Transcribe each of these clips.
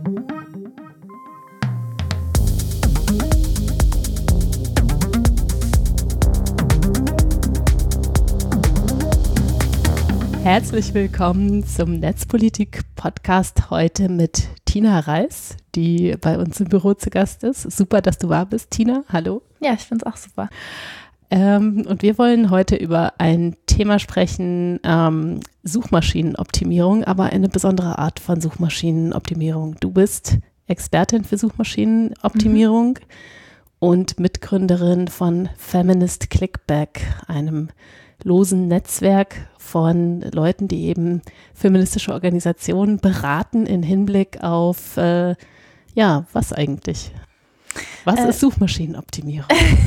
Herzlich willkommen zum Netzpolitik-Podcast heute mit Tina Reis, die bei uns im Büro zu Gast ist. Super, dass du da bist, Tina. Hallo. Ja, ich finde es auch super. Und wir wollen heute über ein Thema sprechen, Suchmaschinenoptimierung, aber eine besondere Art von Suchmaschinenoptimierung. Du bist Expertin für Suchmaschinenoptimierung und Mitgründerin von Feminist Clickback, einem losen Netzwerk von Leuten, die eben feministische Organisationen beraten in Hinblick auf, was eigentlich? Was ist Suchmaschinenoptimierung?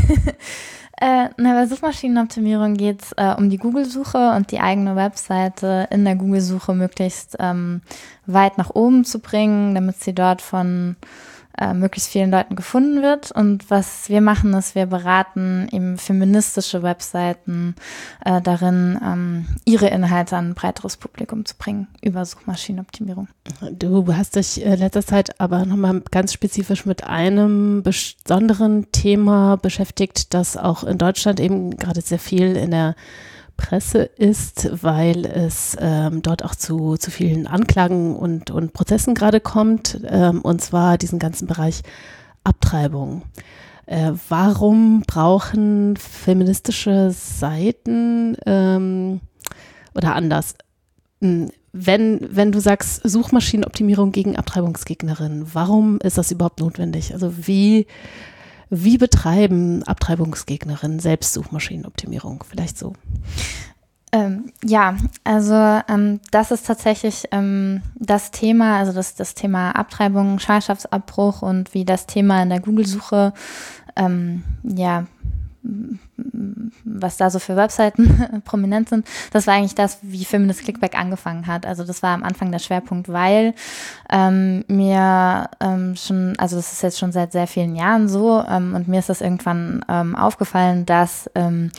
Bei Suchmaschinenoptimierung geht es um die Google-Suche und die eigene Webseite in der Google-Suche möglichst weit nach oben zu bringen, damit sie dort von möglichst vielen Leuten gefunden wird. Und was wir machen, ist, wir beraten eben feministische Webseiten darin, ihre Inhalte an ein breiteres Publikum zu bringen über Suchmaschinenoptimierung. Du hast dich letzter Zeit aber nochmal ganz spezifisch mit einem besonderen Thema beschäftigt, das auch in Deutschland eben gerade sehr viel in der Presse ist, weil es dort auch zu vielen Anklagen und Prozessen gerade kommt, und zwar diesen ganzen Bereich Abtreibung. Warum brauchen feministische Seiten oder anders, wenn du sagst Suchmaschinenoptimierung gegen Abtreibungsgegnerinnen, warum ist das überhaupt notwendig? Also wie betreiben Abtreibungsgegnerinnen selbst Suchmaschinenoptimierung? Vielleicht so. Das ist tatsächlich das Thema, also das Thema Abtreibung, Schwangerschaftsabbruch und wie das Thema in der Google-Suche, was da so für Webseiten prominent sind, das war eigentlich das, wie Feminist Clickback angefangen hat. Also das war am Anfang der Schwerpunkt, weil das ist jetzt schon seit sehr vielen Jahren so, und mir ist das irgendwann aufgefallen, dass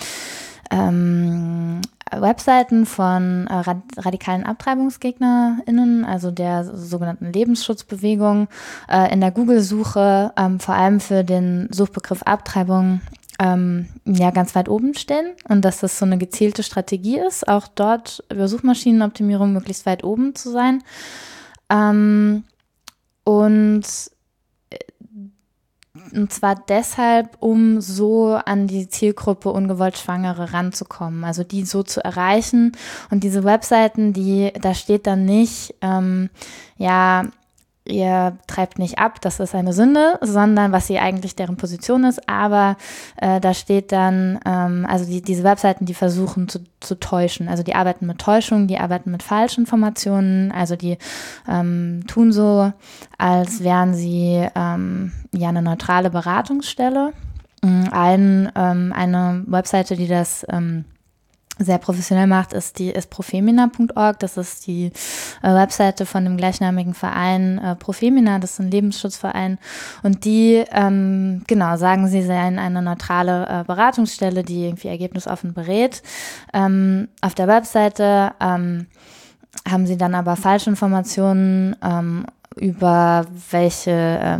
Webseiten von radikalen AbtreibungsgegnerInnen, also der sogenannten Lebensschutzbewegung, in der Google-Suche vor allem für den Suchbegriff Abtreibung ganz weit oben stehen und dass das so eine gezielte Strategie ist, auch dort über Suchmaschinenoptimierung möglichst weit oben zu sein. Und zwar deshalb, um so an die Zielgruppe ungewollt Schwangere ranzukommen, also die so zu erreichen. Und diese Webseiten, da steht dann nicht, ihr treibt nicht ab, das ist eine Sünde, sondern was sie eigentlich deren Position ist, aber da steht dann, diese Webseiten, die versuchen zu täuschen, also die arbeiten mit Täuschung, die arbeiten mit Falschinformationen, also die tun so, als wären sie eine neutrale Beratungsstelle. Eine Webseite, die das sehr professionell macht, ist profemina.org. Das ist die Webseite von dem gleichnamigen Verein Profemina, das ist ein Lebensschutzverein. Und die, sagen, sie seien eine neutrale Beratungsstelle, die irgendwie ergebnisoffen berät. Auf der Webseite haben sie dann aber Falschinformationen über welche,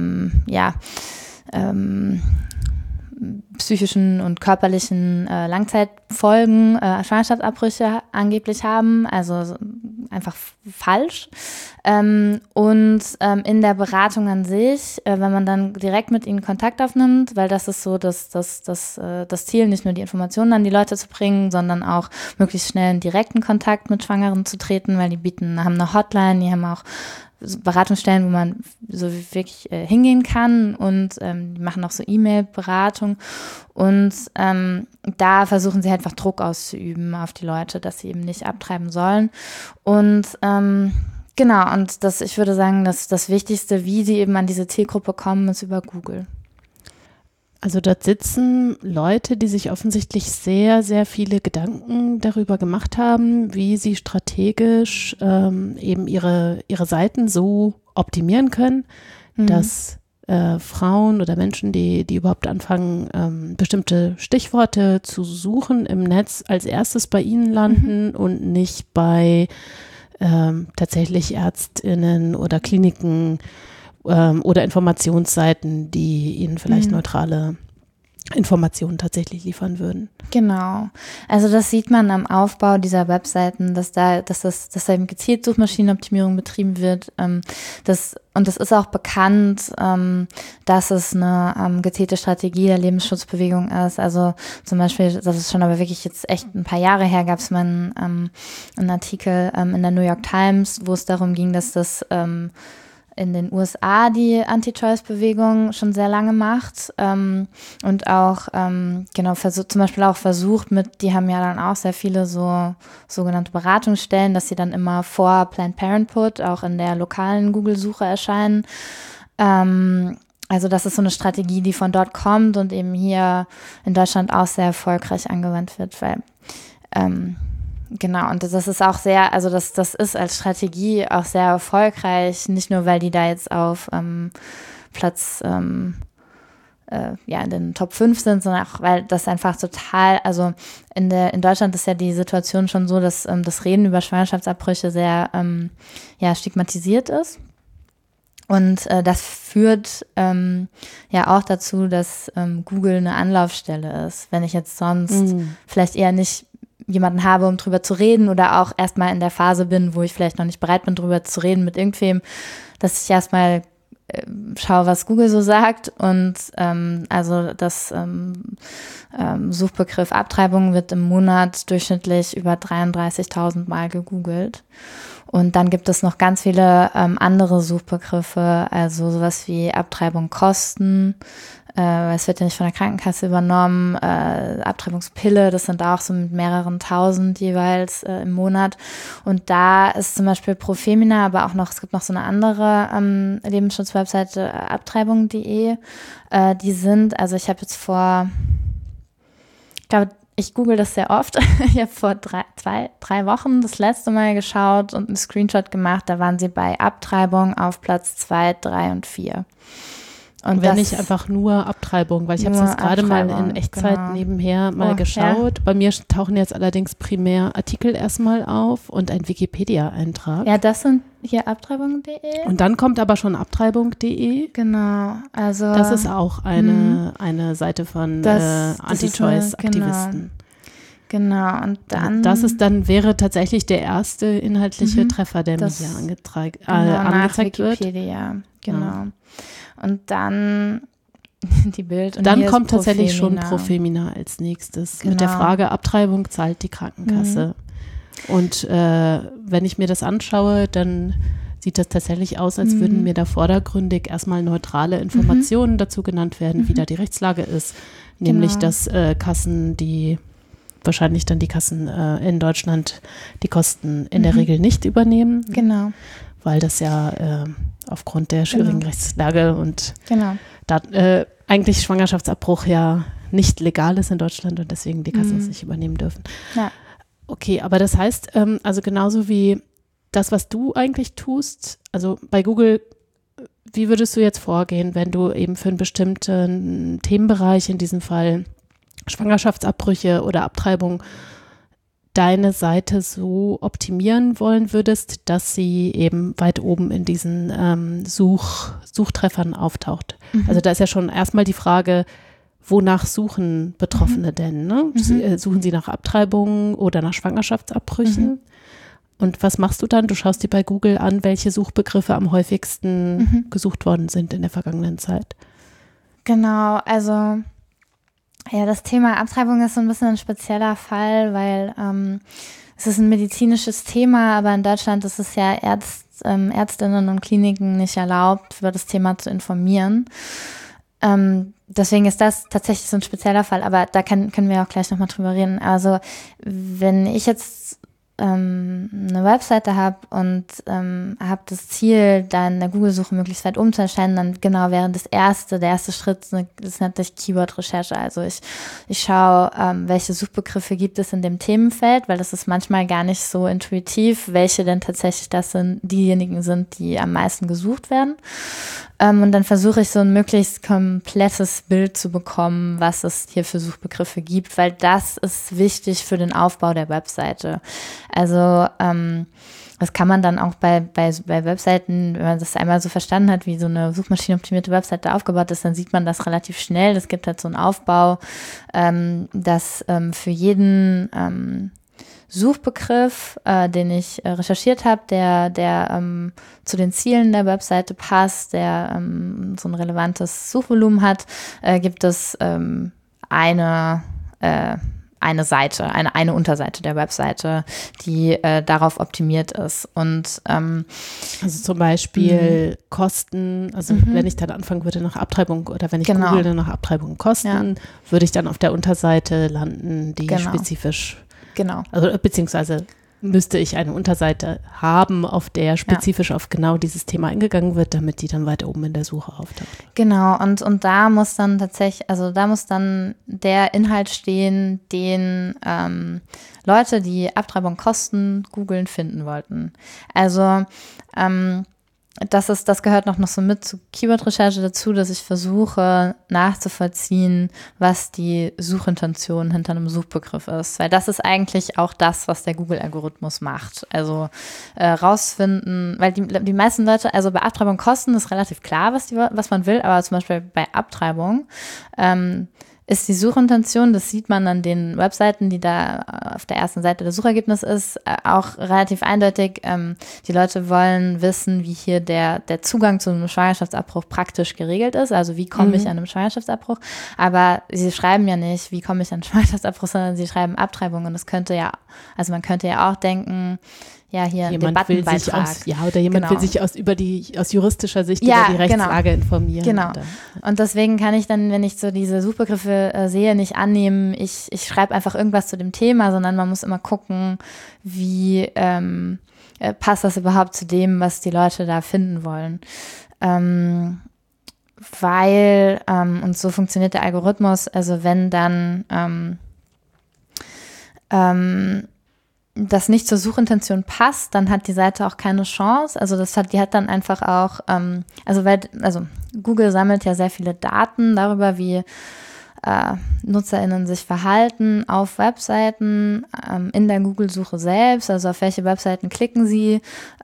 psychischen und körperlichen Langzeitfolgen Schwangerschaftsabbrüche angeblich haben, also einfach falsch. Und in der Beratung an sich, wenn man dann direkt mit ihnen Kontakt aufnimmt, weil das ist so das Ziel, nicht nur die Informationen an die Leute zu bringen, sondern auch möglichst schnell in direkten Kontakt mit Schwangeren zu treten, weil die haben eine Hotline, die haben auch Beratungsstellen, wo man so wirklich hingehen kann und die machen auch so E-Mail-Beratung und da versuchen sie halt einfach Druck auszuüben auf die Leute, dass sie eben nicht abtreiben sollen und ich würde sagen, dass das Wichtigste, wie sie eben an diese Zielgruppe kommen, ist über Google. Also dort sitzen Leute, die sich offensichtlich sehr, sehr viele Gedanken darüber gemacht haben, wie sie strategisch eben ihre Seiten so optimieren können, dass Frauen oder Menschen, die überhaupt anfangen, bestimmte Stichworte zu suchen im Netz, als erstes bei ihnen landen und nicht bei tatsächlich ÄrztInnen oder Kliniken, oder Informationsseiten, die ihnen vielleicht neutrale Informationen tatsächlich liefern würden. Genau. Also das sieht man am Aufbau dieser Webseiten, dass da eben gezielt Suchmaschinenoptimierung betrieben wird. Und das ist auch bekannt, dass es eine gezielte Strategie der Lebensschutzbewegung ist. Also zum Beispiel, das ist schon aber wirklich jetzt echt ein paar Jahre her, gab es mal einen Artikel in der New York Times, wo es darum ging, dass das in den USA die Anti-Choice-Bewegung schon sehr lange macht und auch zum Beispiel auch versucht die haben ja dann auch sehr viele so sogenannte Beratungsstellen, dass sie dann immer vor Planned Parenthood auch in der lokalen Google-Suche erscheinen. Also das ist so eine Strategie, die von dort kommt und eben hier in Deutschland auch sehr erfolgreich angewandt wird, weil genau, und das ist auch sehr, also das ist als Strategie auch sehr erfolgreich, nicht nur, weil die da jetzt auf Platz in den Top 5 sind, sondern auch, weil das einfach total, also in Deutschland ist ja die Situation schon so, dass das Reden über Schwangerschaftsabbrüche sehr stigmatisiert ist. Und das führt auch dazu, dass Google eine Anlaufstelle ist, wenn ich jetzt sonst vielleicht eher nicht jemanden habe, um drüber zu reden oder auch erstmal in der Phase bin, wo ich vielleicht noch nicht bereit bin, drüber zu reden mit irgendwem, dass ich erstmal schaue, was Google so sagt und also das Suchbegriff Abtreibung wird im Monat durchschnittlich über 33.000 Mal gegoogelt. Und dann gibt es noch ganz viele andere Suchbegriffe, also sowas wie Abtreibung Kosten, es wird ja nicht von der Krankenkasse übernommen, Abtreibungspille, das sind auch so mit mehreren tausend jeweils im Monat. Und da ist zum Beispiel Profemina, aber auch noch, es gibt noch so eine andere Lebensschutzwebseite, abtreibung.de, die sind, also ich habe jetzt ich google das sehr oft. Ich habe vor 3 Wochen das letzte Mal geschaut und einen Screenshot gemacht. Da waren sie bei Abtreibung auf Platz 2, 3 und 4. Und wenn nicht einfach nur Abtreibung, weil ich habe es jetzt gerade mal in Echtzeit nebenher mal geschaut. Ja. Bei mir tauchen jetzt allerdings primär Artikel erstmal auf und ein Wikipedia-Eintrag. Ja, das sind hier abtreibung.de. Und dann kommt aber schon abtreibung.de. Genau, also das ist auch eine Seite von Anti-Choice-Aktivisten. Genau, und dann das wäre tatsächlich der erste inhaltliche Treffer, der mir hier angezeigt wird. Wikipedia, genau. Ja. Und dann die Bild. Und dann kommt tatsächlich schon Profemina als nächstes mit der Frage, Abtreibung zahlt die Krankenkasse. Und wenn ich mir das anschaue, dann sieht das tatsächlich aus, als würden mir da vordergründig erstmal neutrale Informationen dazu genannt werden, wie da die Rechtslage ist. Nämlich, dass Kassen, wahrscheinlich dann die Kassen in Deutschland die Kosten in der Regel nicht übernehmen. Genau. Weil das ja aufgrund der schwierigen Rechtslage und eigentlich Schwangerschaftsabbruch ja nicht legal ist in Deutschland und deswegen die Kassen es nicht übernehmen dürfen. Ja. Okay, aber das heißt, also genauso wie das, was du eigentlich tust, also bei Google, wie würdest du jetzt vorgehen, wenn du eben für einen bestimmten Themenbereich, in diesem Fall Schwangerschaftsabbrüche oder Abtreibung, deine Seite so optimieren wollen würdest, dass sie eben weit oben in diesen Suchtreffern auftaucht. Also da ist ja schon erstmal die Frage, wonach suchen Betroffene denn? Ne? Suchen sie nach Abtreibungen oder nach Schwangerschaftsabbrüchen? Und was machst du dann? Du schaust dir bei Google an, welche Suchbegriffe am häufigsten gesucht worden sind in der vergangenen Zeit. Genau, also ja, das Thema Abtreibung ist so ein bisschen ein spezieller Fall, weil es ist ein medizinisches Thema, aber in Deutschland ist es ja Ärztinnen und Kliniken nicht erlaubt, über das Thema zu informieren. Deswegen ist das tatsächlich so ein spezieller Fall, aber da können wir auch gleich nochmal drüber reden. Also wenn ich jetzt eine Webseite habe und habe das Ziel, dann in der Google-Suche möglichst weit oben zu erscheinen, dann genau wäre der erste Schritt, das nennt sich Keyword-Recherche. Also ich schaue, welche Suchbegriffe gibt es in dem Themenfeld, weil das ist manchmal gar nicht so intuitiv, welche denn tatsächlich diejenigen sind, die am meisten gesucht werden. Und dann versuche ich so ein möglichst komplettes Bild zu bekommen, was es hier für Suchbegriffe gibt, weil das ist wichtig für den Aufbau der Webseite. Also das kann man dann auch bei Webseiten, wenn man das einmal so verstanden hat, wie so eine suchmaschinenoptimierte Webseite aufgebaut ist, dann sieht man das relativ schnell. Es gibt halt so einen Aufbau, dass für jeden Suchbegriff, den ich recherchiert habe, der zu den Zielen der Webseite passt, der so ein relevantes Suchvolumen hat, gibt es eine Seite, eine Unterseite der Webseite, die darauf optimiert ist. Und also zum Beispiel Kosten, also wenn ich dann anfangen würde nach Abtreibung oder wenn ich google nach Abtreibung Kosten, würde ich dann auf der Unterseite landen, die spezifisch, also beziehungsweise müsste ich eine Unterseite haben, auf der spezifisch auf genau dieses Thema eingegangen wird, damit die dann weiter oben in der Suche auftaucht. Genau, und da muss dann tatsächlich, also da muss dann der Inhalt stehen, den Leute, die Abtreibung Kosten googeln, finden wollten. Also das gehört noch so mit zu Keyword-Recherche dazu, dass ich versuche nachzuvollziehen, was die Suchintention hinter einem Suchbegriff ist. Weil das ist eigentlich auch das, was der Google-Algorithmus macht. Also rausfinden, weil die meisten Leute, also bei Abtreibung Kosten ist relativ klar, was man will, aber zum Beispiel bei Abtreibung ist die Suchintention, das sieht man an den Webseiten, die da auf der ersten Seite des Suchergebnisses ist, auch relativ eindeutig. Die Leute wollen wissen, wie hier der Zugang zu einem Schwangerschaftsabbruch praktisch geregelt ist. Also wie komme ich an einen Schwangerschaftsabbruch? Aber sie schreiben ja nicht, wie komme ich an einen Schwangerschaftsabbruch, sondern sie schreiben Abtreibung. Und man könnte ja auch denken, ja, hier Debattenbeitrag. Oder jemand will sich aus juristischer Sicht über die Rechtslage informieren. Genau. Und deswegen kann ich dann, wenn ich so diese Suchbegriffe sehe, nicht annehmen, ich schreibe einfach irgendwas zu dem Thema, sondern man muss immer gucken, wie passt das überhaupt zu dem, was die Leute da finden wollen. Weil, und so funktioniert der Algorithmus, also wenn dann das nicht zur Suchintention passt, dann hat die Seite auch keine Chance. Also die hat dann einfach auch, Google sammelt ja sehr viele Daten darüber, wie NutzerInnen sich verhalten auf Webseiten, in der Google-Suche selbst, also auf welche Webseiten klicken sie,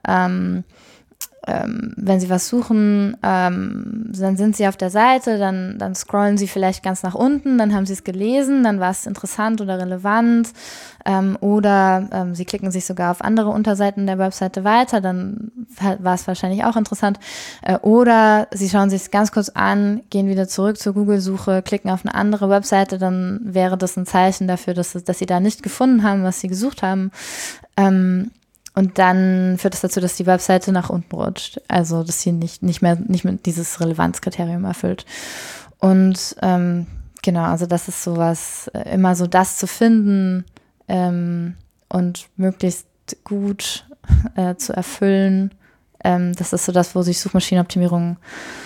wenn sie was suchen, dann sind sie auf der Seite, dann scrollen sie vielleicht ganz nach unten, dann haben sie es gelesen, dann war es interessant oder relevant, oder sie klicken sich sogar auf andere Unterseiten der Webseite weiter, dann war es wahrscheinlich auch interessant, oder sie schauen sich es ganz kurz an, gehen wieder zurück zur Google-Suche, klicken auf eine andere Webseite, dann wäre das ein Zeichen dafür, dass sie da nicht gefunden haben, was sie gesucht haben. Und dann führt es dazu, dass die Webseite nach unten rutscht. Also, dass sie nicht mehr dieses Relevanzkriterium erfüllt. Und genau, also das ist sowas, immer so das zu finden und möglichst gut zu erfüllen. Das ist so das, wo sich Suchmaschinenoptimierung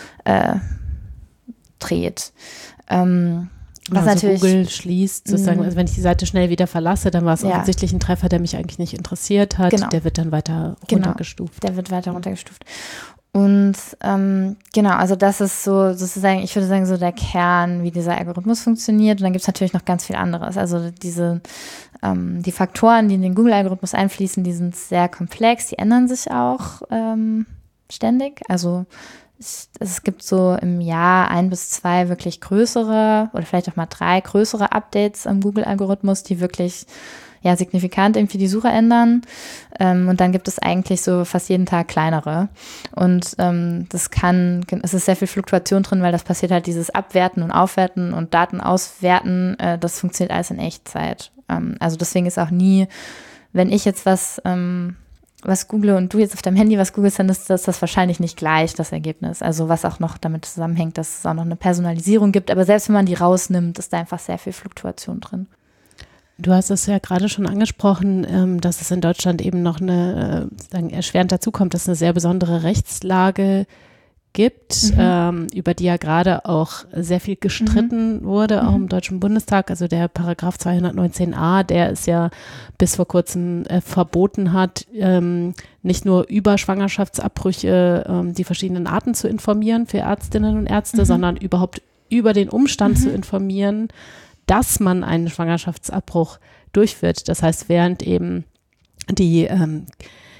dreht. Was natürlich Google schließt, sozusagen, also wenn ich die Seite schnell wieder verlasse, dann war es offensichtlich ein Treffer, der mich eigentlich nicht interessiert hat. Genau. Der wird dann weiter runtergestuft. Der wird weiter runtergestuft. Und also das ist so sozusagen, ich würde sagen, so der Kern, wie dieser Algorithmus funktioniert. Und dann gibt es natürlich noch ganz viel anderes. Also die Faktoren, die in den Google-Algorithmus einfließen, die sind sehr komplex, die ändern sich auch ständig. Also es gibt so im Jahr 1 bis 2 wirklich größere oder vielleicht auch mal 3 größere Updates am Google-Algorithmus, die wirklich signifikant irgendwie die Suche ändern. Und dann gibt es eigentlich so fast jeden Tag kleinere. Und es ist sehr viel Fluktuation drin, weil das passiert halt dieses Abwerten und Aufwerten und Daten auswerten. Das funktioniert alles in Echtzeit. Also deswegen ist auch nie, wenn ich jetzt was google und du jetzt auf deinem Handy was googelst, dann ist das wahrscheinlich nicht gleich, das Ergebnis. Also was auch noch damit zusammenhängt, dass es auch noch eine Personalisierung gibt. Aber selbst wenn man die rausnimmt, ist da einfach sehr viel Fluktuation drin. Du hast es ja gerade schon angesprochen, dass es in Deutschland eben noch erschwerend dazu kommt, dass es eine sehr besondere Rechtslage gibt, über die ja gerade auch sehr viel gestritten wurde, auch im Deutschen Bundestag. Also der Paragraph 219a, der es ja bis vor kurzem verboten hat, nicht nur über Schwangerschaftsabbrüche die verschiedenen Arten zu informieren für Ärztinnen und Ärzte, sondern überhaupt über den Umstand zu informieren, dass man einen Schwangerschaftsabbruch durchführt. Das heißt, während eben die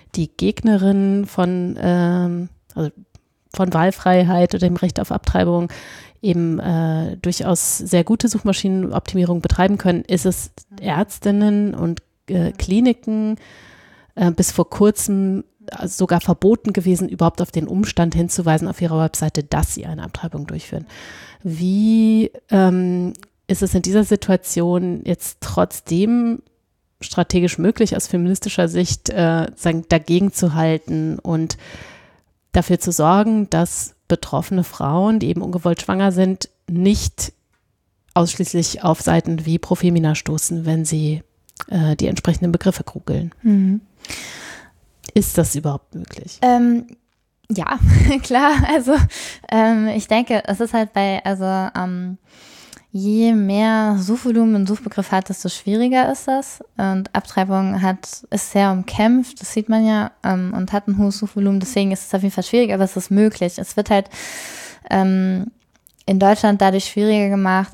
die Gegnerin von Wahlfreiheit oder dem Recht auf Abtreibung eben durchaus sehr gute Suchmaschinenoptimierung betreiben können, ist es Ärztinnen und Kliniken bis vor kurzem sogar verboten gewesen, überhaupt auf den Umstand hinzuweisen auf ihrer Webseite, dass sie eine Abtreibung durchführen. Wie ist es in dieser Situation jetzt trotzdem strategisch möglich, aus feministischer Sicht dagegen zu halten und dafür zu sorgen, dass betroffene Frauen, die eben ungewollt schwanger sind, nicht ausschließlich auf Seiten wie Profemina stoßen, wenn sie die entsprechenden Begriffe googeln? Mhm. Ist das überhaupt möglich? Ja, klar. Also ich denke, es ist halt je mehr Suchvolumen ein Suchbegriff hat, desto schwieriger ist das. Und Abtreibung ist sehr umkämpft, das sieht man ja, und hat ein hohes Suchvolumen. Deswegen ist es auf jeden Fall schwierig, aber es ist möglich. Es wird halt in Deutschland dadurch schwieriger gemacht.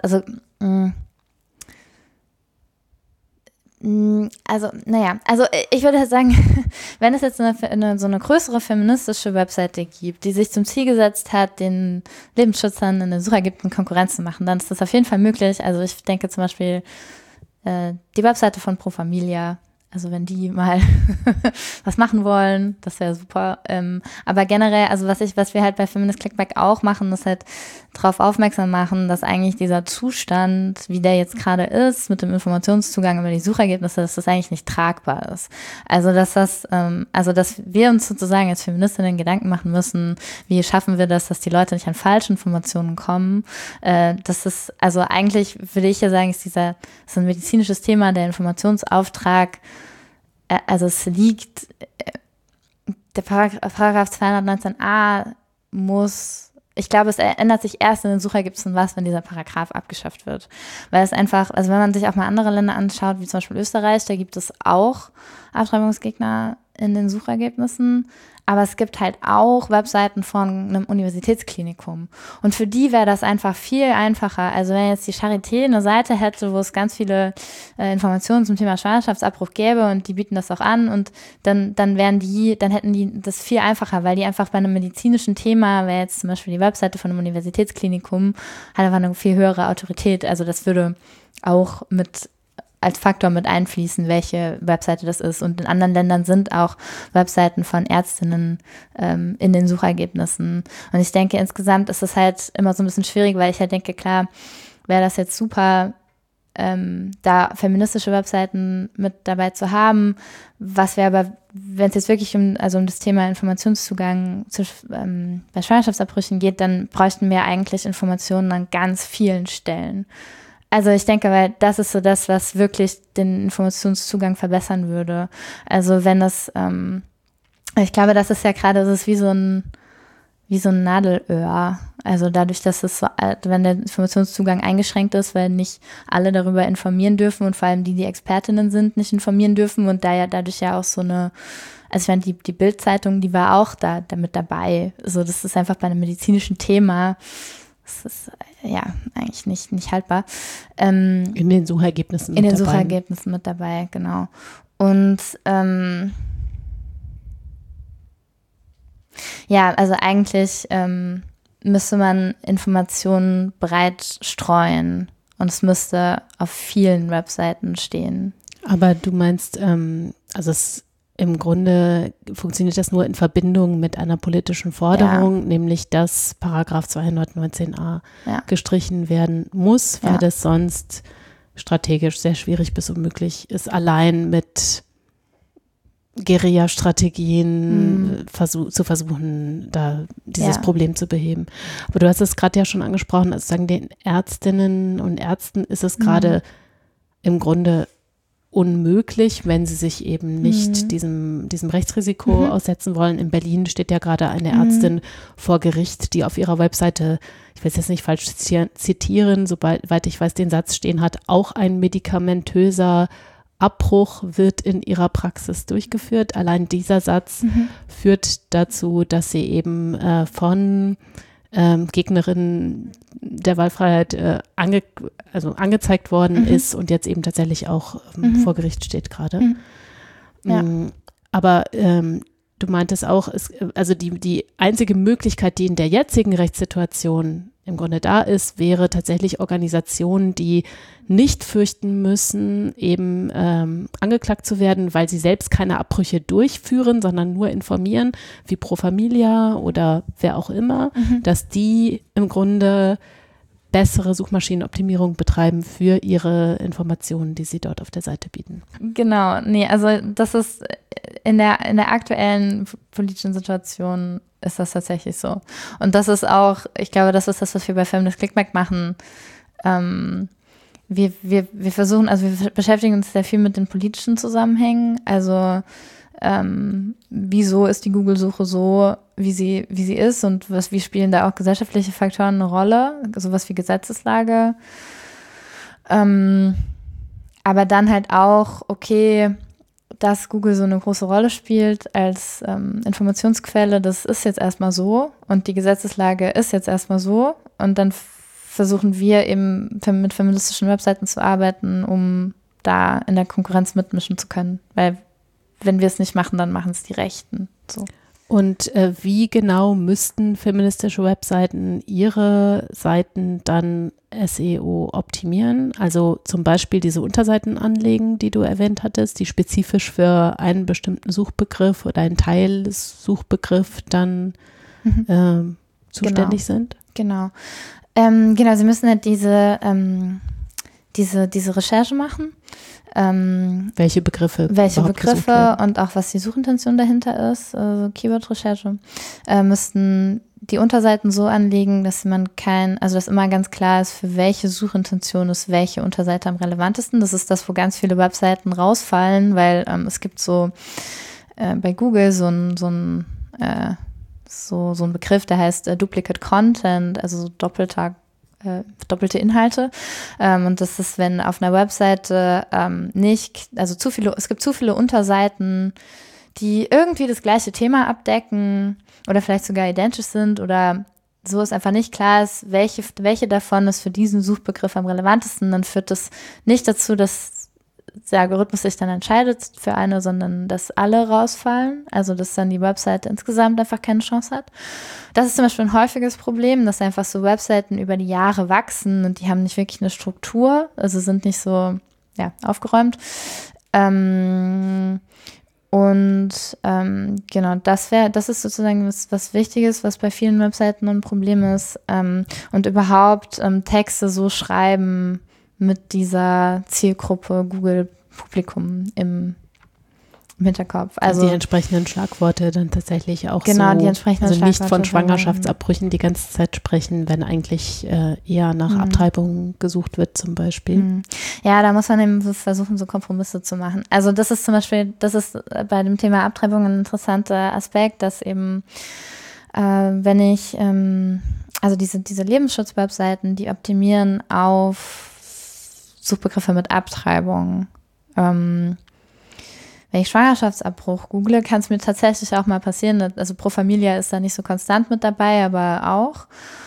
Also ich würde halt sagen, wenn es jetzt so eine größere feministische Webseite gibt, die sich zum Ziel gesetzt hat, den Lebensschützern in den Suchergebnissen Konkurrenz zu machen, dann ist das auf jeden Fall möglich. Also ich denke zum Beispiel die Webseite von Pro Familia, also wenn die mal was machen wollen, das wäre super. Aber generell, also was wir halt bei Feminist Clickback auch machen, ist halt darauf aufmerksam machen, dass eigentlich dieser Zustand, wie der jetzt gerade ist, mit dem Informationszugang über die Suchergebnisse, dass das eigentlich nicht tragbar ist. Also dass dass wir uns sozusagen als Feministinnen Gedanken machen müssen, wie schaffen wir das, dass die Leute nicht an falsche Informationen kommen. Das ist, also eigentlich würde ich ja sagen, ist so ein medizinisches Thema, der Informationsauftrag. Also es liegt, der Paragraph 219a ich glaube, es ändert sich erst in den Suchergebnissen was, wenn dieser Paragraph abgeschafft wird. Weil es einfach, also wenn man sich auch mal andere Länder anschaut, wie zum Beispiel Österreich, da gibt es auch Abtreibungsgegner in den Suchergebnissen, aber es gibt halt auch Webseiten von einem Universitätsklinikum. Und für die wäre das einfach viel einfacher. Also wenn jetzt die Charité eine Seite hätte, wo es ganz viele Informationen zum Thema Schwangerschaftsabbruch gäbe und die bieten das auch an und dann hätten die das viel einfacher, weil die einfach bei einem medizinischen Thema, wäre jetzt zum Beispiel die Webseite von einem Universitätsklinikum, hat einfach eine viel höhere Autorität. Also das würde auch als Faktor mit einfließen, welche Webseite das ist. Und in anderen Ländern sind auch Webseiten von Ärztinnen in den Suchergebnissen. Und ich denke, insgesamt ist es halt immer so ein bisschen schwierig, weil ich halt denke, klar, wäre das jetzt super, da feministische Webseiten mit dabei zu haben. Was wäre aber, wenn es jetzt wirklich um das Thema Informationszugang bei Schwangerschaftsabbrüchen geht, dann bräuchten wir eigentlich Informationen an ganz vielen Stellen. Also ich denke, weil das ist so das, was wirklich den Informationszugang verbessern würde. Also wenn das, ich glaube, das ist ja gerade, das ist wie so ein Nadelöhr. Also dadurch, dass es so, wenn der Informationszugang eingeschränkt ist, weil nicht alle darüber informieren dürfen und vor allem die Expertinnen sind, nicht informieren dürfen und dadurch ja auch so eine, also ich meine, die Bild-Zeitung, die war auch da mit dabei. Also das ist einfach bei einem medizinischen Thema, das ist ja eigentlich nicht haltbar. In den Suchergebnissen mit dabei. In den Suchergebnissen mit dabei, genau. Und also eigentlich müsste man Informationen breit streuen und es müsste auf vielen Webseiten stehen. Aber du meinst, im Grunde funktioniert das nur in Verbindung mit einer politischen Forderung, nämlich dass Paragraph 219a gestrichen werden muss, weil das sonst strategisch sehr schwierig bis unmöglich ist, allein mit Guerilla-Strategien zu versuchen, da dieses Problem zu beheben. Aber du hast es gerade ja schon angesprochen, also sagen den Ärztinnen und Ärzten ist es gerade im Grunde unmöglich, wenn sie sich eben nicht diesem Rechtsrisiko aussetzen wollen. In Berlin steht ja gerade eine Ärztin vor Gericht, die auf ihrer Webseite, ich will es jetzt nicht falsch zitieren, soweit ich weiß, den Satz stehen hat, auch ein medikamentöser Abbruch wird in ihrer Praxis durchgeführt. Allein dieser Satz führt dazu, dass sie eben von Gegnerin der Wahlfreiheit angezeigt worden ist und jetzt eben tatsächlich auch vor Gericht steht gerade. Aber du meintest auch, also die einzige Möglichkeit, die in der jetzigen Rechtssituation im Grunde da ist, wäre tatsächlich Organisationen, die nicht fürchten müssen, eben angeklagt zu werden, weil sie selbst keine Abbrüche durchführen, sondern nur informieren, wie Pro Familia oder wer auch immer, dass die im Grunde bessere Suchmaschinenoptimierung betreiben für ihre Informationen, die sie dort auf der Seite bieten. Genau, nee, also das ist in der aktuellen politischen Situation ist das tatsächlich so. Und das ist auch, ich glaube, das ist das, was wir bei Feminist Clickback machen. Wir versuchen, also wir beschäftigen uns sehr viel mit den politischen Zusammenhängen. Also wieso ist die Google-Suche so, wie sie ist und wie spielen da auch gesellschaftliche Faktoren eine Rolle, sowas wie Gesetzeslage. Aber dann halt auch, okay, dass Google so eine große Rolle spielt als Informationsquelle, das ist jetzt erstmal so und die Gesetzeslage ist jetzt erstmal so und dann versuchen wir eben mit feministischen Webseiten zu arbeiten, um da in der Konkurrenz mitmischen zu können, weil wenn wir es nicht machen, dann machen es die Rechten. So. Und wie genau müssten feministische Webseiten ihre Seiten dann SEO optimieren? Also zum Beispiel diese Unterseiten anlegen, die du erwähnt hattest, die spezifisch für einen bestimmten Suchbegriff oder einen Teil des Suchbegriffs dann zuständig sind? Genau. Genau, sie müssen halt diese Recherche machen. Welche Begriffe und auch was die Suchintention dahinter ist, also Keyword-Recherche, müssten die Unterseiten so anlegen, dass dass immer ganz klar ist, für welche Suchintention ist welche Unterseite am relevantesten. Das ist das, wo ganz viele Webseiten rausfallen, weil es gibt so bei Google so ein Begriff, der heißt Duplicate Content, also doppelte Inhalte. Und das ist, wenn auf einer Webseite es gibt zu viele Unterseiten, die irgendwie das gleiche Thema abdecken oder vielleicht sogar identisch sind oder so ist einfach nicht klar ist, welche davon ist für diesen Suchbegriff am relevantesten, dann führt das nicht dazu, dass der Algorithmus sich dann entscheidet für eine, sondern dass alle rausfallen, also dass dann die Webseite insgesamt einfach keine Chance hat. Das ist zum Beispiel ein häufiges Problem, dass einfach so Webseiten über die Jahre wachsen und die haben nicht wirklich eine Struktur, also sind nicht so aufgeräumt. Genau, das ist sozusagen was Wichtiges, was bei vielen Webseiten ein Problem ist. Und überhaupt Texte so schreiben mit dieser Zielgruppe Google-Publikum im Hinterkopf. Also die entsprechenden Schlagworte dann tatsächlich auch die entsprechenden also nicht Schlagworte von Schwangerschaftsabbrüchen die ganze Zeit sprechen, wenn eigentlich eher nach Abtreibung gesucht wird zum Beispiel. Ja, da muss man eben versuchen, so Kompromisse zu machen. Also das ist zum Beispiel, bei dem Thema Abtreibung ein interessanter Aspekt, dass eben, wenn ich, also diese Lebensschutzwebseiten, die optimieren auf Suchbegriffe mit Abtreibung. Wenn ich Schwangerschaftsabbruch google, kann es mir tatsächlich auch mal passieren. Also Pro Familia ist da nicht so konstant mit dabei, aber auch.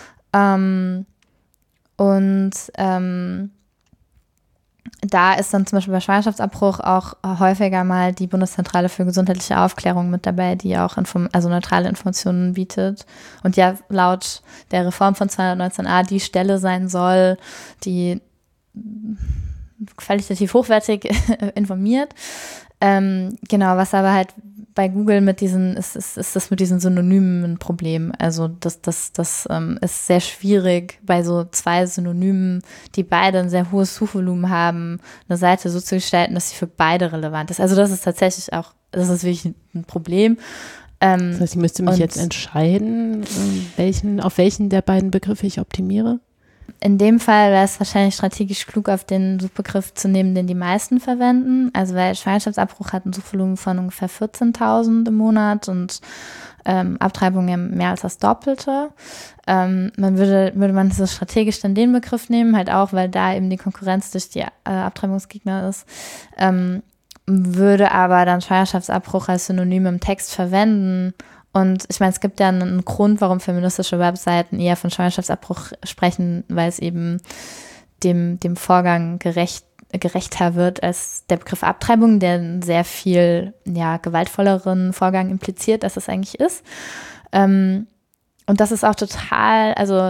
Da ist dann zum Beispiel bei Schwangerschaftsabbruch auch häufiger mal die Bundeszentrale für gesundheitliche Aufklärung mit dabei, die auch neutrale Informationen bietet und ja laut der Reform von 219a die Stelle sein soll, die qualitativ hochwertig informiert. Genau, was aber halt bei Google mit ist das mit diesen Synonymen ein Problem. Also das ist sehr schwierig, bei so zwei Synonymen, die beide ein sehr hohes Suchvolumen haben, eine Seite so zu gestalten, dass sie für beide relevant ist. Also das ist tatsächlich auch, das ist wirklich ein Problem. Das heißt, ich müsste mich jetzt entscheiden, auf welchen der beiden Begriffe ich optimiere? In dem Fall wäre es wahrscheinlich strategisch klug, auf den Suchbegriff zu nehmen, den die meisten verwenden. Also weil Schwangerschaftsabbruch hat ein Suchvolumen von ungefähr 14.000 im Monat und Abtreibung ja mehr als das Doppelte. Würde man so strategisch dann den Begriff nehmen, halt auch, weil da eben die Konkurrenz durch die Abtreibungsgegner ist. Würde aber dann Schwangerschaftsabbruch als Synonym im Text verwenden. Und ich meine, es gibt ja einen Grund, warum feministische Webseiten eher von Schwangerschaftsabbruch sprechen, weil es eben dem Vorgang gerechter wird als der Begriff Abtreibung, der einen sehr viel gewaltvolleren Vorgang impliziert, als es eigentlich ist. Und das ist auch total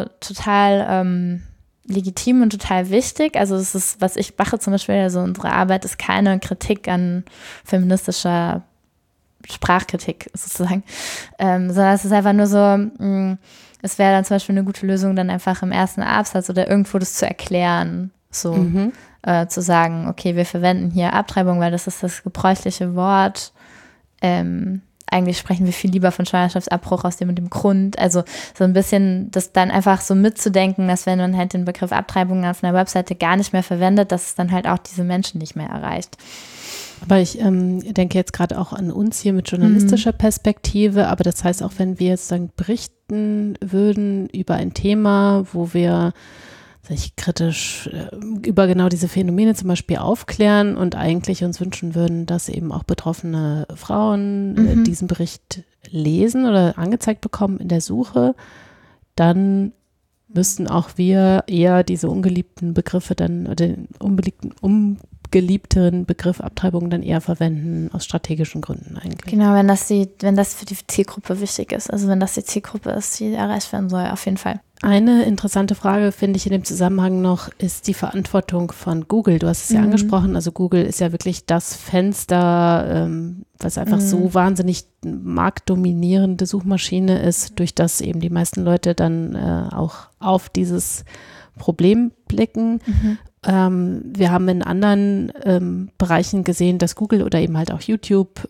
legitim und total wichtig. Also es ist, was ich mache zum Beispiel, also unsere Arbeit ist keine Kritik an feministischer Sprachkritik sozusagen, sondern es ist einfach nur so, es wäre dann zum Beispiel eine gute Lösung, dann einfach im ersten Absatz oder irgendwo das zu erklären, so zu sagen, okay, wir verwenden hier Abtreibung, weil das ist das gebräuchliche Wort. Eigentlich sprechen wir viel lieber von Schwangerschaftsabbruch aus dem und dem Grund. Also so ein bisschen das dann einfach so mitzudenken, dass wenn man halt den Begriff Abtreibung auf einer Webseite gar nicht mehr verwendet, dass es dann halt auch diese Menschen nicht mehr erreicht. Aber ich denke jetzt gerade auch an uns hier mit journalistischer Perspektive, aber das heißt auch, wenn wir jetzt dann berichten würden über ein Thema, wo wir kritisch über genau diese Phänomene zum Beispiel aufklären und eigentlich uns wünschen würden, dass eben auch betroffene Frauen diesen Bericht lesen oder angezeigt bekommen in der Suche, dann müssten auch wir eher diese ungeliebten Begriffe dann, oder den ungeliebteren Begriff Abtreibung dann eher verwenden, aus strategischen Gründen eigentlich. Genau, wenn das für die Zielgruppe wichtig ist, also wenn das die Zielgruppe ist, die erreicht werden soll, auf jeden Fall. Eine interessante Frage, finde ich in dem Zusammenhang noch, ist die Verantwortung von Google. Du hast es ja angesprochen, also Google ist ja wirklich das Fenster, was einfach so wahnsinnig marktdominierende Suchmaschine ist, durch das eben die meisten Leute dann auch auf dieses Problem blicken. Wir haben in anderen Bereichen gesehen, dass Google oder eben halt auch YouTube,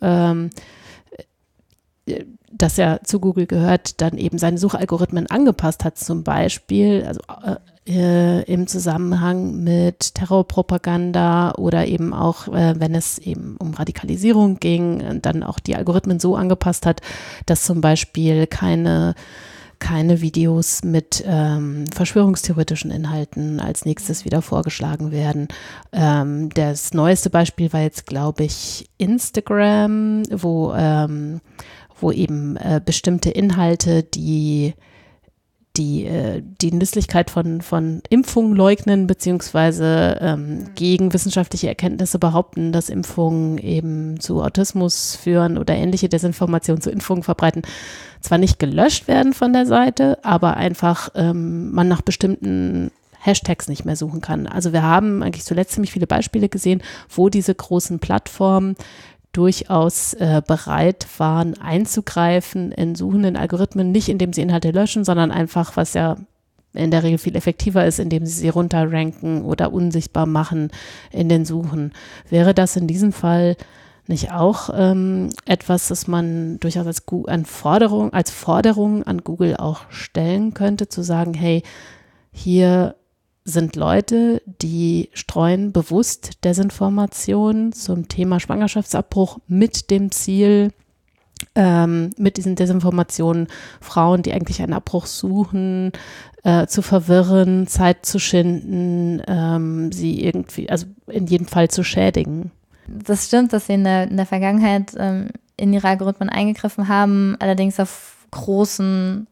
das ja zu Google gehört, dann eben seine Suchalgorithmen angepasst hat, zum Beispiel, also im Zusammenhang mit Terrorpropaganda oder eben auch, wenn es eben um Radikalisierung ging, dann auch die Algorithmen so angepasst hat, dass zum Beispiel keine Videos mit verschwörungstheoretischen Inhalten als nächstes wieder vorgeschlagen werden. Das neueste Beispiel war jetzt, glaube ich, Instagram, wo eben bestimmte Inhalte, die Nützlichkeit von Impfungen leugnen, beziehungsweise gegen wissenschaftliche Erkenntnisse behaupten, dass Impfungen eben zu Autismus führen oder ähnliche Desinformationen zu Impfungen verbreiten, zwar nicht gelöscht werden von der Seite, aber einfach man nach bestimmten Hashtags nicht mehr suchen kann. Also wir haben eigentlich zuletzt ziemlich viele Beispiele gesehen, wo diese großen Plattformen durchaus bereit waren, einzugreifen in suchenden Algorithmen, nicht indem sie Inhalte löschen, sondern einfach, was ja in der Regel viel effektiver ist, indem sie sie runterranken oder unsichtbar machen in den Suchen. Wäre das in diesem Fall nicht auch etwas, das man durchaus als Forderung an Google auch stellen könnte, zu sagen, hey, hier sind Leute, die streuen bewusst Desinformation zum Thema Schwangerschaftsabbruch mit dem Ziel, mit diesen Desinformationen Frauen, die eigentlich einen Abbruch suchen, zu verwirren, Zeit zu schinden, sie irgendwie, also in jedem Fall zu schädigen. Das stimmt, dass sie in der Vergangenheit in ihre Algorithmen eingegriffen haben, allerdings auf großen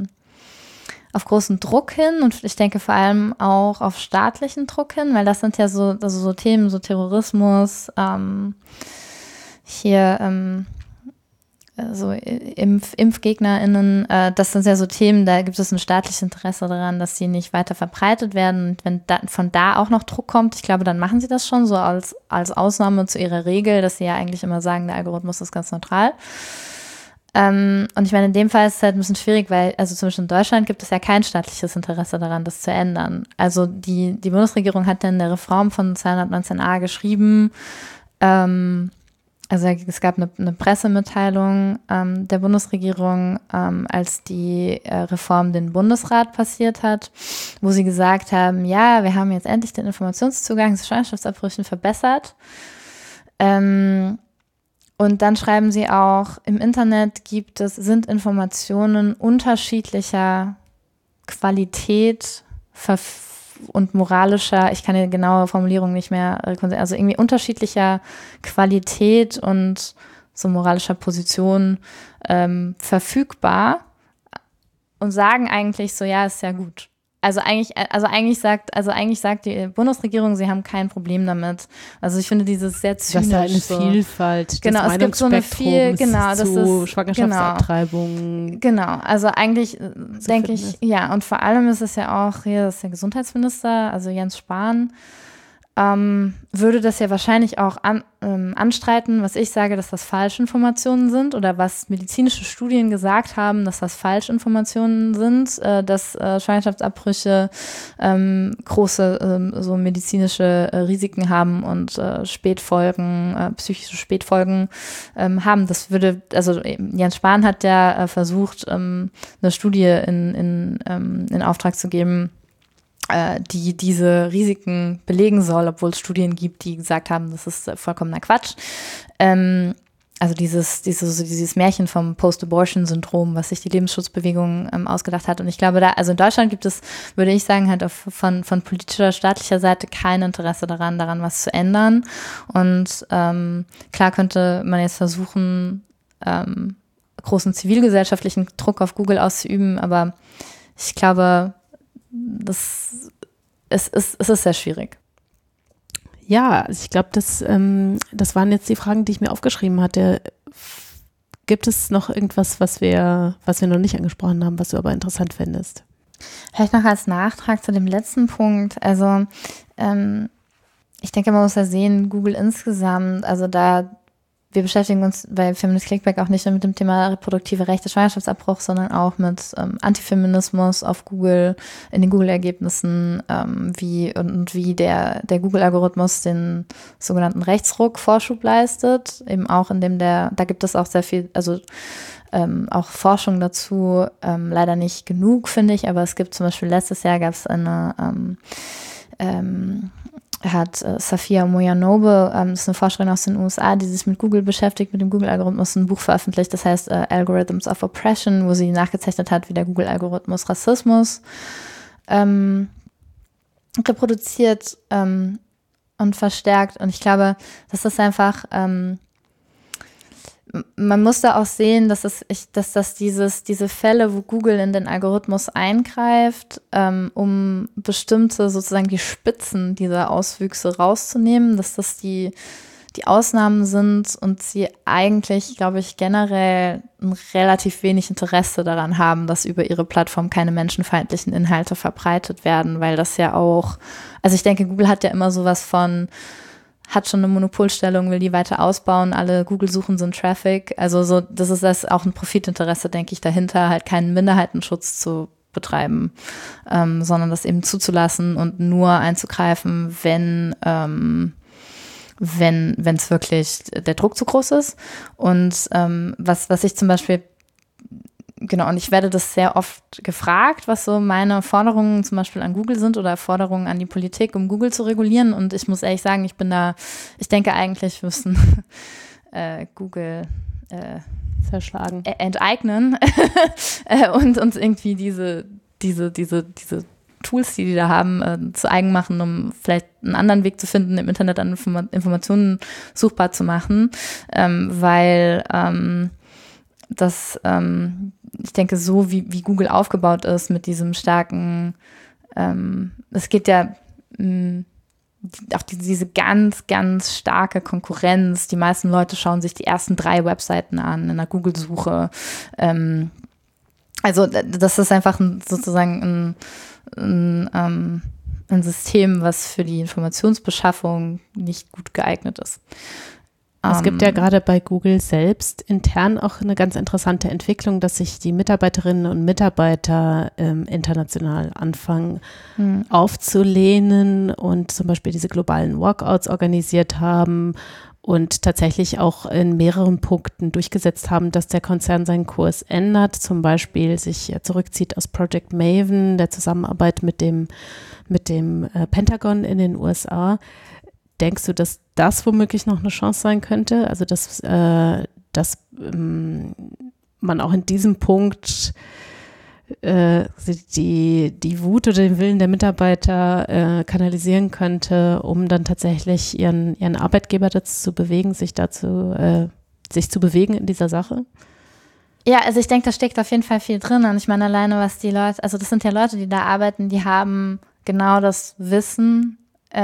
Druck hin und ich denke vor allem auch auf staatlichen Druck hin, weil das sind ja so Themen, so Terrorismus, so ImpfgegnerInnen, das sind ja so Themen, da gibt es ein staatliches Interesse daran, dass sie nicht weiter verbreitet werden. Und wenn von da auch noch Druck kommt, ich glaube, dann machen sie das schon so als Ausnahme zu ihrer Regel, dass sie ja eigentlich immer sagen, der Algorithmus ist ganz neutral. Und ich meine, in dem Fall ist es halt ein bisschen schwierig, weil, also zum Beispiel in Deutschland gibt es ja kein staatliches Interesse daran, das zu ändern. Also die Bundesregierung hat in der Reform von 219a geschrieben, also es gab eine Pressemitteilung der Bundesregierung, als die Reform den Bundesrat passiert hat, wo sie gesagt haben, ja, wir haben jetzt endlich den Informationszugang zu Schwangerschaftsabbrüchen verbessert. Und dann schreiben sie auch, im Internet sind Informationen unterschiedlicher Qualität und moralischer, ich kann die genaue Formulierung nicht mehr rekonstruieren, also irgendwie unterschiedlicher Qualität und so moralischer Position verfügbar und sagen eigentlich so, ja, ist ja gut. eigentlich sagt die Bundesregierung, sie haben kein Problem damit. Also ich finde dieses sehr zynisch. Das ist eine Vielfalt des es gibt so eine zu Schwangerschaftsabtreibungen. Genau, also eigentlich denke ich, ja, und vor allem ist es ja auch hier, das ist der Gesundheitsminister, also Jens Spahn, würde das ja wahrscheinlich auch anstreiten, was ich sage, dass das Falschinformationen sind oder was medizinische Studien gesagt haben, dass das Falschinformationen sind, dass Schwangerschaftsabbrüche große so medizinische Risiken haben und Spätfolgen, psychische Spätfolgen haben. Das würde, also Jens Spahn hat ja versucht, eine Studie in Auftrag zu geben, die diese Risiken belegen soll, obwohl es Studien gibt, die gesagt haben, das ist vollkommener Quatsch. Also dieses Märchen vom Post-Abortion-Syndrom, was sich die Lebensschutzbewegung ausgedacht hat. Und ich glaube, also in Deutschland gibt es, würde ich sagen, halt von politischer, staatlicher Seite kein Interesse daran was zu ändern. Und klar könnte man jetzt versuchen, großen zivilgesellschaftlichen Druck auf Google auszuüben, aber ich glaube, es ist sehr schwierig. Ja, also ich glaube, das waren jetzt die Fragen, die ich mir aufgeschrieben hatte. Gibt es noch irgendwas, was wir noch nicht angesprochen haben, was du aber interessant findest? Vielleicht noch als Nachtrag zu dem letzten Punkt. Also ich denke, man muss ja sehen, Google insgesamt, also wir beschäftigen uns bei Feminist Clickback auch nicht nur mit dem Thema reproduktive Rechte, Schwangerschaftsabbruch, sondern auch mit Antifeminismus auf Google, in den Google-Ergebnissen, wie der Google-Algorithmus den sogenannten Rechtsruck Vorschub leistet, eben auch da gibt es auch sehr viel, also auch Forschung dazu, leider nicht genug, finde ich, aber es gibt zum Beispiel letztes Jahr gab es hat Safia Moyanobe, das ist eine Forscherin aus den USA, die sich mit Google beschäftigt, mit dem Google-Algorithmus, ein Buch veröffentlicht, das heißt Algorithms of Oppression, wo sie nachgezeichnet hat, wie der Google-Algorithmus Rassismus reproduziert und verstärkt. Und ich glaube, das ist einfach, man muss da auch sehen, dass diese Fälle, wo Google in den Algorithmus eingreift, um bestimmte sozusagen die Spitzen dieser Auswüchse rauszunehmen, dass das die Ausnahmen sind und sie eigentlich, glaube ich, generell ein relativ wenig Interesse daran haben, dass über ihre Plattform keine menschenfeindlichen Inhalte verbreitet werden, weil das ja auch, also ich denke, Google hat ja immer sowas von, hat schon eine Monopolstellung, will die weiter ausbauen, alle Google-Suchen sind Traffic, also so, das ist auch ein Profitinteresse, denke ich, dahinter, halt keinen Minderheitenschutz zu betreiben, sondern das eben zuzulassen und nur einzugreifen, wenn es wirklich der Druck zu groß ist. Und was ich zum Beispiel, genau, und ich werde das sehr oft gefragt, was so meine Forderungen zum Beispiel an Google sind oder Forderungen an die Politik, um Google zu regulieren. Und ich muss ehrlich sagen, ich denke eigentlich, wir müssen Google zerschlagen, enteignen und irgendwie diese Tools, die da haben, zu eigen machen, um vielleicht einen anderen Weg zu finden, im Internet an Informationen suchbar zu machen, weil ich denke, so wie Google aufgebaut ist mit diesem starken, es geht ja auch diese ganz, ganz starke Konkurrenz. Die meisten Leute schauen sich die ersten 3 Webseiten an in der Google-Suche. Also das ist einfach sozusagen ein System, was für die Informationsbeschaffung nicht gut geeignet ist. Es gibt ja gerade bei Google selbst intern auch eine ganz interessante Entwicklung, dass sich die Mitarbeiterinnen und Mitarbeiter international anfangen aufzulehnen und zum Beispiel diese globalen Walkouts organisiert haben und tatsächlich auch in mehreren Punkten durchgesetzt haben, dass der Konzern seinen Kurs ändert, zum Beispiel sich zurückzieht aus Project Maven, der Zusammenarbeit mit dem Pentagon in den USA. Denkst du, dass das womöglich noch eine Chance sein könnte? Also dass man auch in diesem Punkt die Wut oder den Willen der Mitarbeiter kanalisieren könnte, um dann tatsächlich ihren Arbeitgeber dazu zu bewegen, sich zu bewegen in dieser Sache? Ja, also ich denke, da steckt auf jeden Fall viel drin. Und ich meine, alleine was die Leute, also das sind ja Leute, die da arbeiten, die haben genau das Wissen,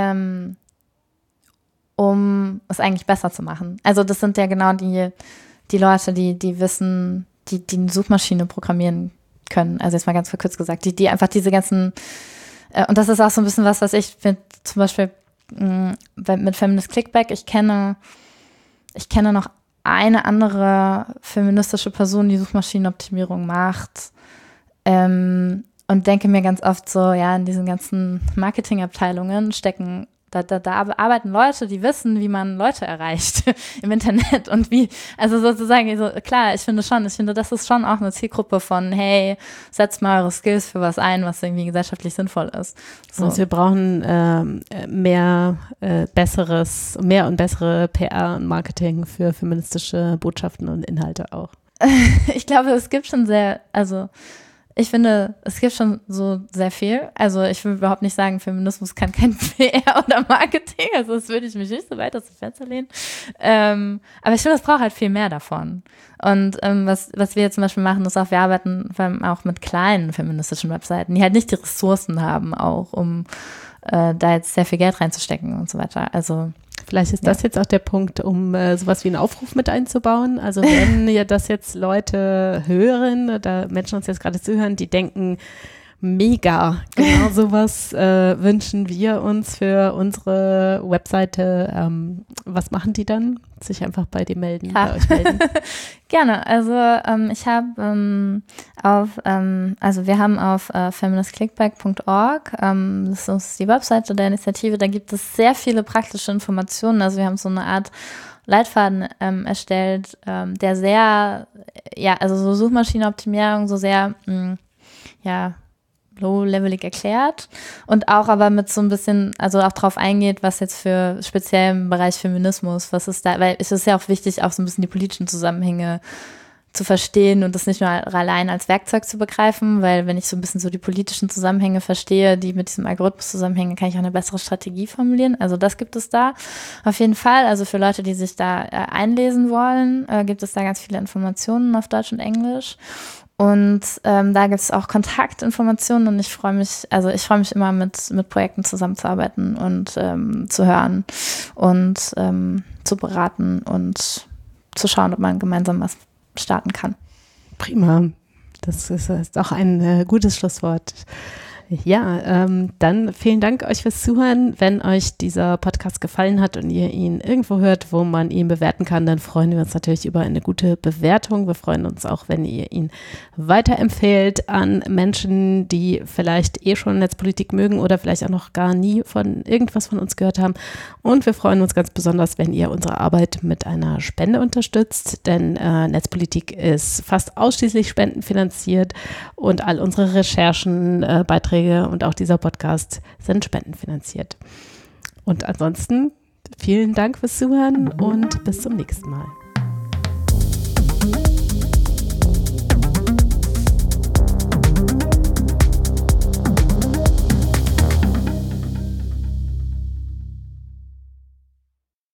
um es eigentlich besser zu machen. Also das sind ja genau die Leute, die wissen, die eine Suchmaschine programmieren können. Also jetzt mal ganz verkürzt gesagt, die einfach diese ganzen, und das ist auch so ein bisschen was ich zum Beispiel mit Feminist Clickback, ich kenne noch eine andere feministische Person, die Suchmaschinenoptimierung macht, und denke mir ganz oft so, ja, in diesen ganzen Marketingabteilungen stecken, da arbeiten Leute, die wissen, wie man Leute erreicht im Internet und wie, also sozusagen, so, klar, ich finde, das ist schon auch eine Zielgruppe von, hey, setzt mal eure Skills für was ein, was irgendwie gesellschaftlich sinnvoll ist. So. Also wir brauchen mehr und bessere PR und Marketing für feministische Botschaften und Inhalte auch. Ich glaube, es gibt schon ich finde, es gibt schon so sehr viel. Also ich will überhaupt nicht sagen, Feminismus kann kein PR oder Marketing. Also das würde ich mich nicht so weit aus dem Fenster lehnen. Aber ich finde, es braucht halt viel mehr davon. Und was wir jetzt zum Beispiel machen, ist auch, wir arbeiten vor allem auch mit kleinen feministischen Webseiten, die halt nicht die Ressourcen haben, auch um da jetzt sehr viel Geld reinzustecken und so weiter. Also vielleicht ist das jetzt auch der Punkt, um sowas wie einen Aufruf mit einzubauen. Also wenn ihr das jetzt Leute hören oder Menschen uns jetzt gerade zuhören, die denken, mega, genau sowas wünschen wir uns für unsere Webseite. Was machen die dann? Sich einfach bei dir melden, bei euch melden? Gerne. Also ich habe wir haben auf feministclickback.org, das ist die Webseite der Initiative, da gibt es sehr viele praktische Informationen. Also wir haben so eine Art Leitfaden erstellt, der sehr, also so Suchmaschinenoptimierung so sehr, low-levelig erklärt und auch aber mit so ein bisschen, also auch drauf eingeht, was jetzt für speziell im Bereich Feminismus, was ist da, weil es ist ja auch wichtig, auch so ein bisschen die politischen Zusammenhänge zu verstehen und das nicht nur allein als Werkzeug zu begreifen, weil wenn ich so ein bisschen so die politischen Zusammenhänge verstehe, die mit diesem Algorithmus zusammenhängen, kann ich auch eine bessere Strategie formulieren. Also das gibt es da auf jeden Fall. Also für Leute, die sich da einlesen wollen, gibt es da ganz viele Informationen auf Deutsch und Englisch. Und da gibt es auch Kontaktinformationen und ich freue mich immer mit Projekten zusammenzuarbeiten und zu hören und zu beraten und zu schauen, ob man gemeinsam was starten kann. Prima. Das ist auch ein gutes Schlusswort. Ja, dann vielen Dank euch fürs Zuhören. Wenn euch dieser Podcast gefallen hat und ihr ihn irgendwo hört, wo man ihn bewerten kann, dann freuen wir uns natürlich über eine gute Bewertung. Wir freuen uns auch, wenn ihr ihn weiterempfehlt an Menschen, die vielleicht schon Netzpolitik mögen oder vielleicht auch noch gar nie von irgendwas von uns gehört haben. Und wir freuen uns ganz besonders, wenn ihr unsere Arbeit mit einer Spende unterstützt, denn Netzpolitik ist fast ausschließlich spendenfinanziert und all unsere Recherchen, Beiträge und auch dieser Podcast sind spendenfinanziert. Und ansonsten vielen Dank fürs Zuhören und bis zum nächsten Mal.